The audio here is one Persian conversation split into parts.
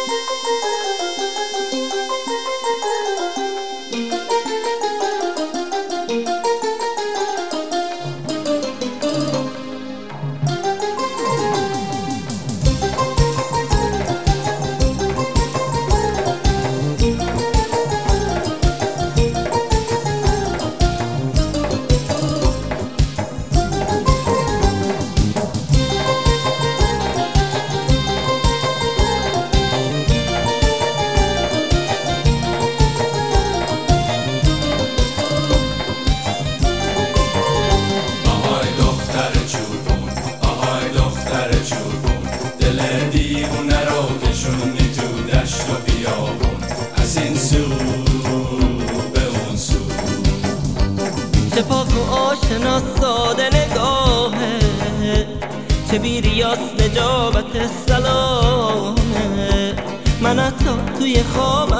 دل دیوونه رو کشوندی تو دشت و بیابون، از این سو به اون سو. چه پاک و آشنا ساده نگاهه، چه بیریاس نجابت سلامه. من حتی توی خوابم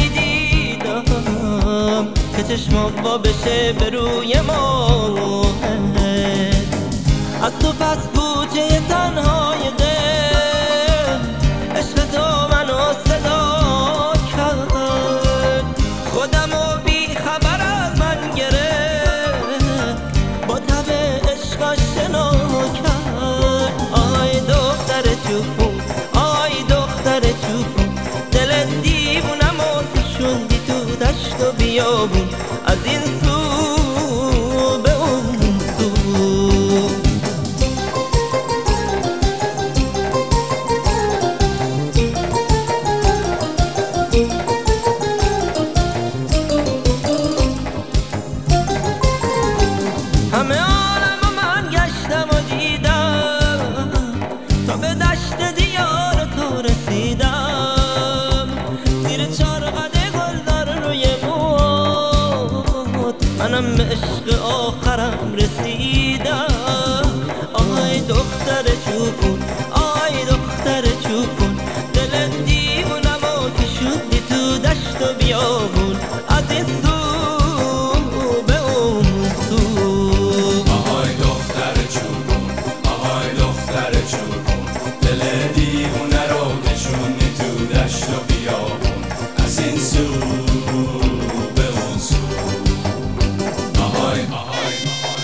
نمیدیدم که چشمام وا بشه به روی ماه. از تو پس کوچه تنهای دل، عشق تو منو صدا کرد. خودمو بی خبر از من گرفت، با تب عشق آشنا کرد. آی دختر چوپون، آی دختر چوپون، دل دیوونمو کشوندی تو دشت و بیابون، از این سو به اون سو. همه عالم من گشتم و دیدم، تا به دشت دیار تو رسیدم. زیر چارقد گلدار روی موت، منم به عشق آخرم رسیدم. آی دختر چوپون، آی دختر چوپون، دل دیوونمو کشوندی تو دشت و بیابون، از این سو به اون سو. دل دیوونه رو کشوندی تو دشت و بیابون، از این سو به اون سو. آهای آهای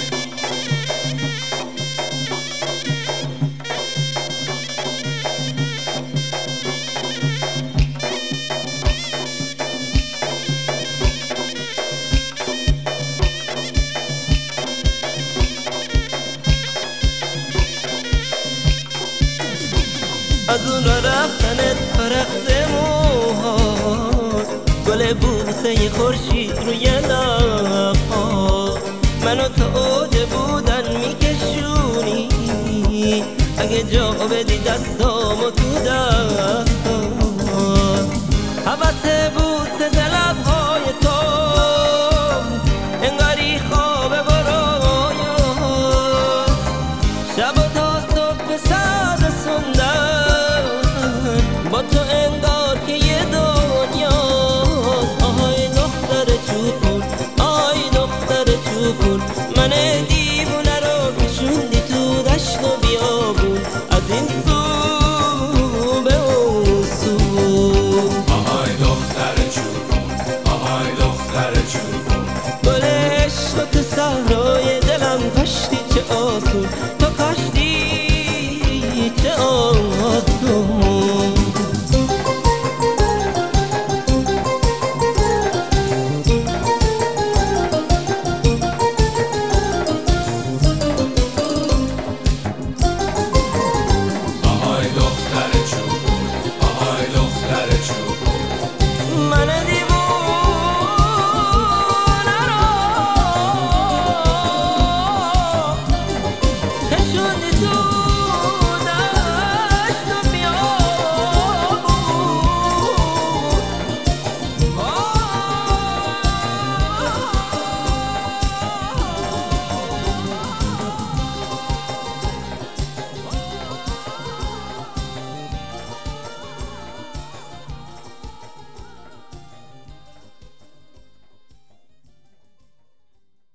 از اون را رفتنت فرق موهات، گل بوسه خورشید روی لب‌ها، منو تا اوج بودن میکشونی. اگه جا بدی دستامو تو